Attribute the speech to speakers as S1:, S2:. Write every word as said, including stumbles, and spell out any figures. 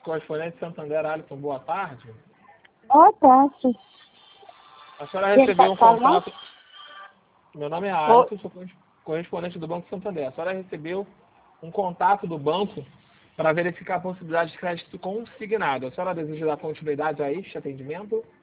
S1: correspondente Santander, Alisson, boa tarde.
S2: Boa tarde.
S1: A senhora recebeu um
S2: tá
S1: contato... Meu nome é Alisson, sou correspondente do Banco Santander. A senhora recebeu um contato do banco para verificar a possibilidade de crédito consignado. A senhora deseja dar continuidade a este atendimento?